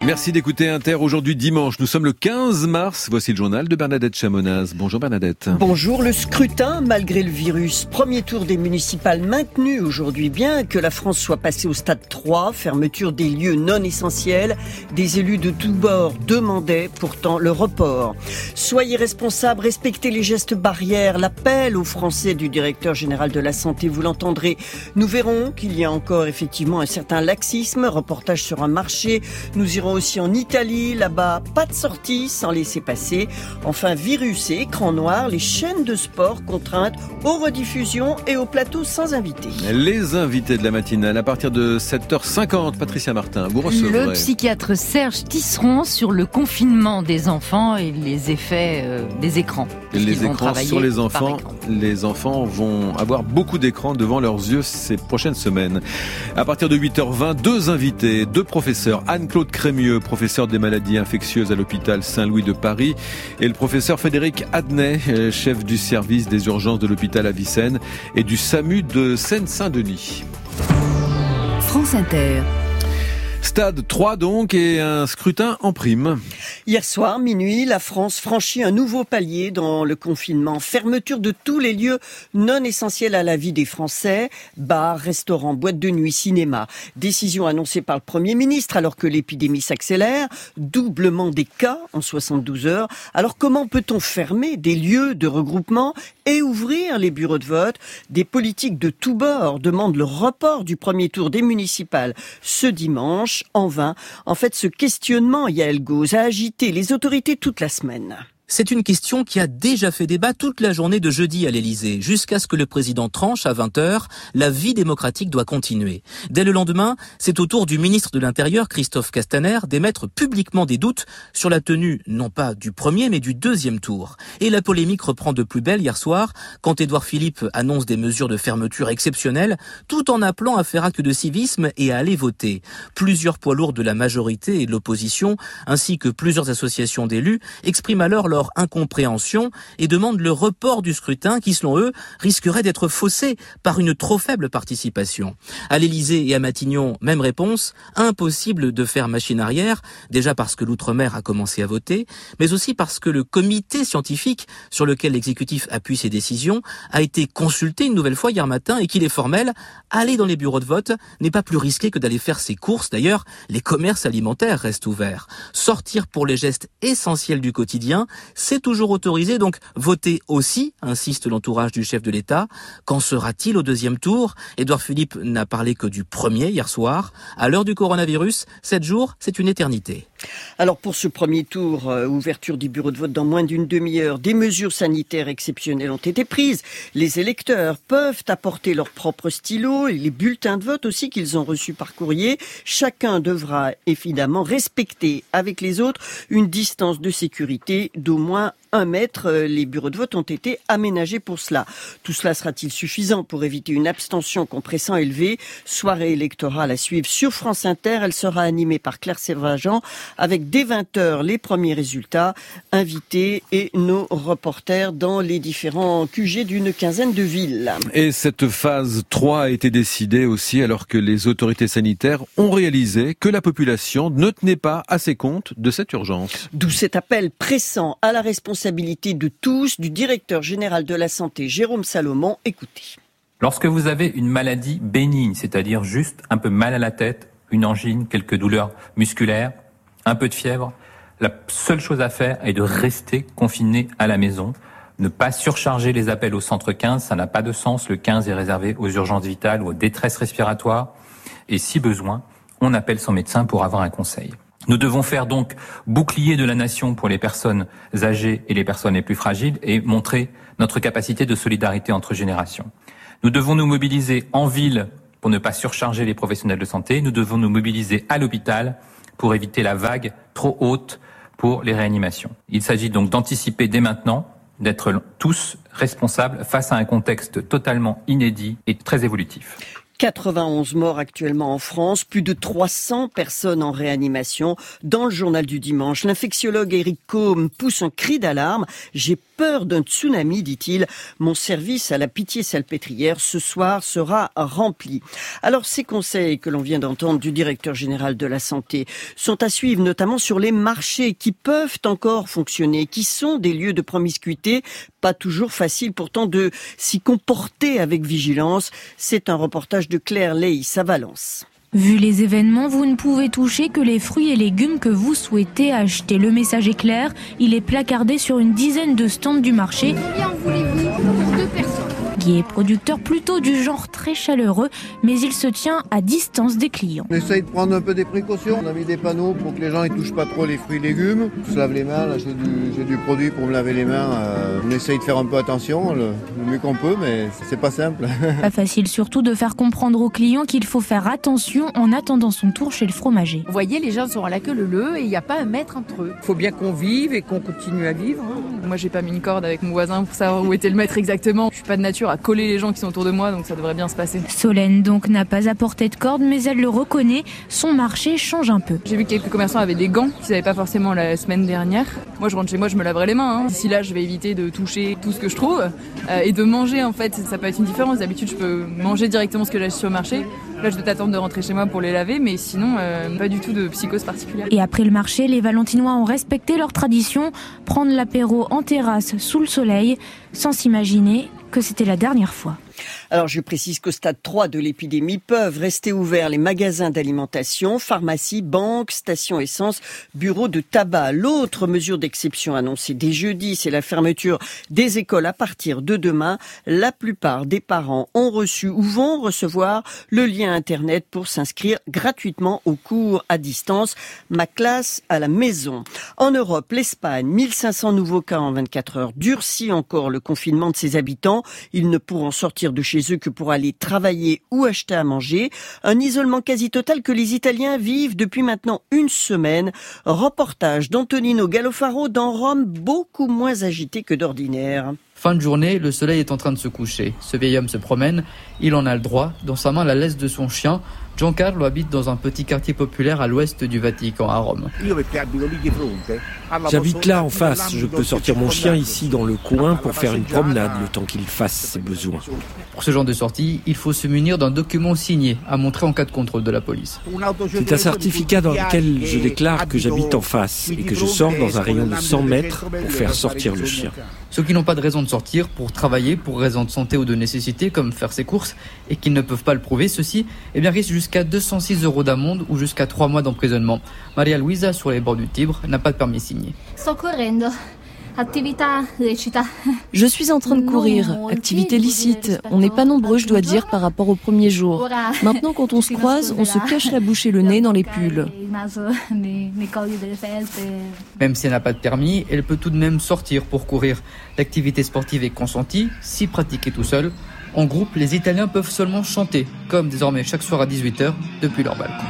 Merci d'écouter Inter. Aujourd'hui dimanche, nous sommes le 15 mars. Voici le journal de Bernadette Chamonaz. Bonjour Bernadette. Bonjour. Le scrutin, malgré le virus. Premier tour des municipales maintenu aujourd'hui. Bien que la France soit passée au stade 3, fermeture des lieux non essentiels, des élus de tous bords demandaient pourtant le report. Soyez responsables, respectez les gestes barrières. L'appel aux Français du directeur général de la Santé, vous l'entendrez. Nous verrons qu'il y a encore effectivement un certain laxisme. Reportage sur un marché. Nous irons aussi en Italie, là-bas, pas de sortie sans laisser passer. Enfin, virus et écran noir, les chaînes de sport contraintes aux rediffusions et aux plateaux sans invités. Les invités de la matinale, à partir de 7h50, Patricia Martin, vous recevrez le psychiatre Serge Tisseron sur le confinement des enfants et les effets des écrans. Les écrans sur les enfants. Les enfants vont avoir beaucoup d'écrans devant leurs yeux ces prochaines semaines. À partir de 8h20, deux invités, deux professeurs, Anne-Claude Crémieux, professeur des maladies infectieuses à l'hôpital Saint-Louis de Paris, et le professeur Frédéric Adnet, chef du service des urgences de l'hôpital Avicenne et du SAMU de Seine-Saint-Denis. France Inter. Stade 3 donc, et un scrutin en prime. Hier soir, minuit, la France franchit un nouveau palier dans le confinement. Fermeture de tous les lieux non essentiels à la vie des Français, bars, restaurants, boîtes de nuit, cinéma. Décision annoncée par le Premier ministre alors que l'épidémie s'accélère. Doublement des cas en 72 heures. Alors comment peut-on fermer des lieux de regroupement et ouvrir les bureaux de vote? Des politiques de tous bords demandent le report du premier tour des municipales ce dimanche. En vain. En fait, ce questionnement, Yael Gauze, a agité les autorités toute la semaine. C'est une question qui a déjà fait débat toute la journée de jeudi à l'Élysée, jusqu'à ce que le président tranche à 20h. La vie démocratique doit continuer. Dès le lendemain, c'est au tour du ministre de l'Intérieur, Christophe Castaner, d'émettre publiquement des doutes sur la tenue, non pas du premier, mais du deuxième tour. Et la polémique reprend de plus belle hier soir, quand Édouard Philippe annonce des mesures de fermeture exceptionnelles, tout en appelant à faire acte de civisme et à aller voter. Plusieurs poids lourds de la majorité et de l'opposition, ainsi que plusieurs associations d'élus, expriment alors leur incompréhension et demandent le report du scrutin qui, selon eux, risquerait d'être faussé par une trop faible participation. À l'Élysée et à Matignon, même réponse, impossible de faire machine arrière, déjà parce que l'Outre-mer a commencé à voter, mais aussi parce que le comité scientifique sur lequel l'exécutif appuie ses décisions a été consulté une nouvelle fois hier matin et qu'il est formel, aller dans les bureaux de vote n'est pas plus risqué que d'aller faire ses courses. D'ailleurs, les commerces alimentaires restent ouverts. Sortir pour les gestes essentiels du quotidien, c'est toujours autorisé, donc voter aussi, insiste l'entourage du chef de l'État. Quand sera-t-il au deuxième tour? Édouard Philippe n'a parlé que du premier hier soir. À l'heure du coronavirus, 7 jours, c'est une éternité. Alors pour ce premier tour, ouverture du bureau de vote dans moins d'une demi-heure, des mesures sanitaires exceptionnelles ont été prises. Les électeurs peuvent apporter leur propre stylo et les bulletins de vote aussi qu'ils ont reçus par courrier. Chacun devra évidemment respecter avec les autres une distance de sécurité d'au moins 1 mètre. Les bureaux de vote ont été aménagés pour cela. Tout cela sera-t-il suffisant pour éviter une abstention compressant élevée? Soirée électorale à suivre sur France Inter. Elle sera animée par Claire Servagent avec dès 20h les premiers résultats, invités et nos reporters dans les différents QG d'une quinzaine de villes. Et cette phase 3 a été décidée aussi alors que les autorités sanitaires ont réalisé que la population ne tenait pas assez compte de cette urgence. D'où cet appel pressant à la responsabilité de tous du directeur général de la Santé, Jérôme Salomon. Écoutez. Lorsque vous avez une maladie bénigne, c'est-à-dire juste un peu mal à la tête, une angine, quelques douleurs musculaires, un peu de fièvre, la seule chose à faire est de rester confiné à la maison. Ne pas surcharger les appels au centre 15, ça n'a pas de sens. Le 15 est réservé aux urgences vitales ou aux détresses respiratoires. Et si besoin, on appelle son médecin pour avoir un conseil. Nous devons faire donc bouclier de la nation pour les personnes âgées et les personnes les plus fragiles et montrer notre capacité de solidarité entre générations. Nous devons nous mobiliser en ville pour ne pas surcharger les professionnels de santé. Nous devons nous mobiliser à l'hôpital pour éviter la vague trop haute pour les réanimations. Il s'agit donc d'anticiper dès maintenant, d'être tous responsables face à un contexte totalement inédit et très évolutif. 91 morts actuellement en France, plus de 300 personnes en réanimation. Dans le journal du dimanche, l'infectiologue Éric Côme pousse un cri d'alarme. J'ai peur d'un tsunami, dit-il. Mon service à la Pitié-Salpêtrière ce soir sera rempli. Alors ces conseils que l'on vient d'entendre du directeur général de la santé sont à suivre notamment sur les marchés qui peuvent encore fonctionner, qui sont des lieux de promiscuité. Pas toujours facile pourtant de s'y comporter avec vigilance. C'est un reportage de Claire Leys à Valence. Vu les événements, vous ne pouvez toucher que les fruits et légumes que vous souhaitez acheter. Le message est clair, il est placardé sur une dizaine de stands du marché. Combien voulez-vous pour 2 personnes ? Guy est producteur plutôt du genre très chaleureux, mais il se tient à distance des clients. On essaye de prendre un peu des précautions. On a mis des panneaux pour que les gens ne touchent pas trop les fruits et légumes. On se lave les mains, là j'ai du produit pour me laver les mains. On essaye de faire un peu attention, le mieux qu'on peut, mais c'est pas simple. Pas facile surtout de faire comprendre aux clients qu'il faut faire attention en attendant son tour chez le fromager. Vous voyez, les gens sont à la queue leu et il n'y a pas un mètre entre eux. Il faut bien qu'on vive et qu'on continue à vivre. Moi, j'ai pas mis une corde avec mon voisin pour savoir où était le maître exactement. Je suis pas de nature à coller les gens qui sont autour de moi, donc ça devrait bien se passer. Solène donc n'a pas apporté de corde, mais elle le reconnaît, son marché change un peu. J'ai vu que quelques commerçants avaient des gants qu'ils n'avaient pas forcément la semaine dernière. Moi, je rentre chez moi, je me laverai les mains. D'ici là, je vais éviter de toucher tout ce que je trouve et de manger. En fait, ça peut être une différence. D'habitude, je peux manger directement ce que j'achète sur le marché. Là, je dois t'attendre de rentrer chez moi pour les laver, mais sinon, pas du tout de psychose particulière. Et après le marché, les Valentinois ont respecté leur tradition, prendre l'apéro en terrasse sous le soleil, sans s'imaginer que c'était la dernière fois. Alors je précise qu'au stade 3 de l'épidémie peuvent rester ouverts les magasins d'alimentation, pharmacies, banques, stations essence, bureaux de tabac. L'autre mesure d'exception annoncée dès jeudi, c'est la fermeture des écoles à partir de demain. La plupart des parents ont reçu ou vont recevoir le lien Internet pour s'inscrire gratuitement aux cours à distance. Ma classe à la maison. En Europe, l'Espagne, 1500 nouveaux cas en 24 heures, durcit encore le confinement de ses habitants. Ils ne pourront sortir de chez eux que pour aller travailler ou acheter à manger. Un isolement quasi total que les Italiens vivent depuis maintenant une semaine. Reportage d'Antonino Gallofaro dans Rome, beaucoup moins agité que d'ordinaire. Fin de journée, le soleil est en train de se coucher. Ce vieil homme se promène, il en a le droit, dans sa main la laisse de son chien. Giancarlo habite dans un petit quartier populaire à l'ouest du Vatican, à Rome. J'habite là en face, je peux sortir mon chien ici dans le coin pour faire une promenade le temps qu'il fasse ses besoins. Pour ce genre de sortie, il faut se munir d'un document signé à montrer en cas de contrôle de la police. C'est un certificat dans lequel je déclare que j'habite en face et que je sors dans un rayon de 100 mètres pour faire sortir le chien. Ceux qui n'ont pas de raison de sortir pour travailler, pour raison de santé ou de nécessité, comme faire ses courses, et qui ne peuvent pas le prouver, ceux-ci risquent jusqu'à 206 € d'amende ou jusqu'à 3 mois d'emprisonnement. Maria Luisa, sur les bords du Tibre, n'a pas de permis signé. Je suis en train de courir, activité licite. On n'est pas nombreux, je dois dire, par rapport au premier jour. Maintenant, quand on se croise, on se cache la bouche et le nez dans les pulls. Même si elle n'a pas de permis, elle peut tout de même sortir pour courir. L'activité sportive est consentie, si pratiquée tout seul. En groupe, les Italiens peuvent seulement chanter, comme désormais chaque soir à 18h, depuis leur balcon.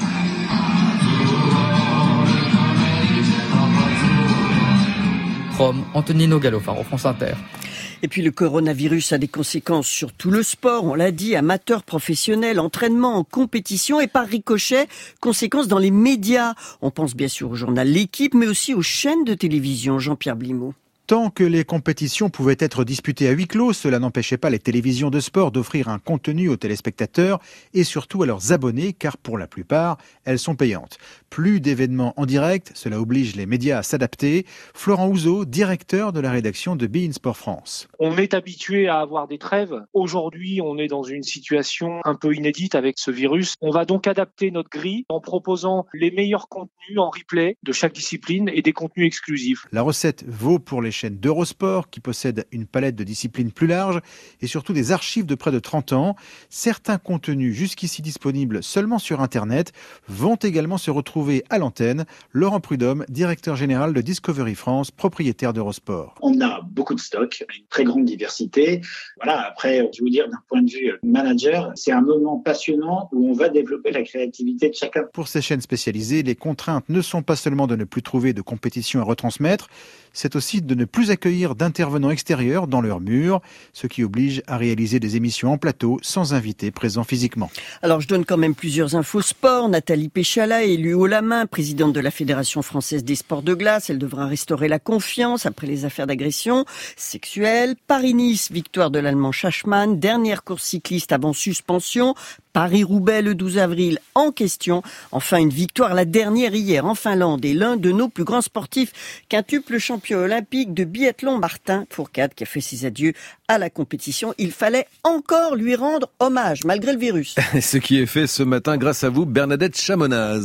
Rome, Antonino Gallofaro, France Inter. Et puis le coronavirus a des conséquences sur tout le sport, on l'a dit, amateurs, professionnels, entraînement, compétition et par ricochet, conséquences dans les médias. On pense bien sûr au journal L'Équipe, mais aussi aux chaînes de télévision. Jean-Pierre Blimaud. Tant que les compétitions pouvaient être disputées à huis clos, cela n'empêchait pas les télévisions de sport d'offrir un contenu aux téléspectateurs et surtout à leurs abonnés, car pour la plupart, elles sont payantes. Plus d'événements en direct, cela oblige les médias à s'adapter. Florent Houzeau, directeur de la rédaction de beIN Sport France. On est habitué à avoir des trêves. Aujourd'hui, on est dans une situation un peu inédite avec ce virus. On va donc adapter notre grille en proposant les meilleurs contenus en replay de chaque discipline et des contenus exclusifs. La recette vaut pour les chaînes d'Eurosport qui possèdent une palette de disciplines plus large et surtout des archives de près de 30 ans. Certains contenus jusqu'ici disponibles seulement sur Internet vont également se retrouver à l'antenne. Laurent Prudhomme, directeur général de Discovery France, propriétaire d'Eurosport. On a beaucoup de stocks, une très grande diversité. Voilà, après, je veux dire, d'un point de vue manager, c'est un moment passionnant où on va développer la créativité de chacun. Pour ces chaînes spécialisées, les contraintes ne sont pas seulement de ne plus trouver de compétition à retransmettre, c'est aussi de ne plus accueillir d'intervenants extérieurs dans leurs murs, ce qui oblige à réaliser des émissions en plateau sans invités présents physiquement. Alors je donne quand même plusieurs infos sport. Nathalie Péchala, élue haut la main, présidente de la Fédération française des sports de glace. Elle devra restaurer la confiance après les affaires d'agression sexuelle. Paris-Nice, victoire de l'Allemand Schachmann. Dernière course cycliste avant suspension. Paris-Roubaix le 12 avril en question. Enfin, une victoire, la dernière hier en Finlande. Et l'un de nos plus grands sportifs, quintuple champion olympique de biathlon, Martin Fourcade, qui a fait ses adieux à la compétition. Il fallait encore lui rendre hommage, malgré le virus. Ce qui est fait ce matin grâce à vous, Bernadette Chamonaz.